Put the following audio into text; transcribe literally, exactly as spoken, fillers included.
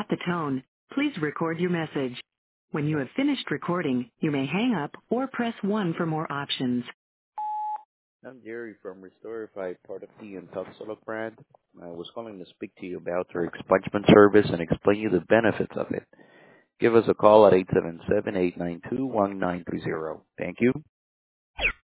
At the tone, please record your message. When you have finished recording, you may hang up or press one for more options. I'm Jerry from Restorify, part of the Intoxilog brand. I was calling to speak to you about our expungement service and explain you the benefits of it. Give us a call at eight seven seven, eight nine two, one nine three zero. Thank you.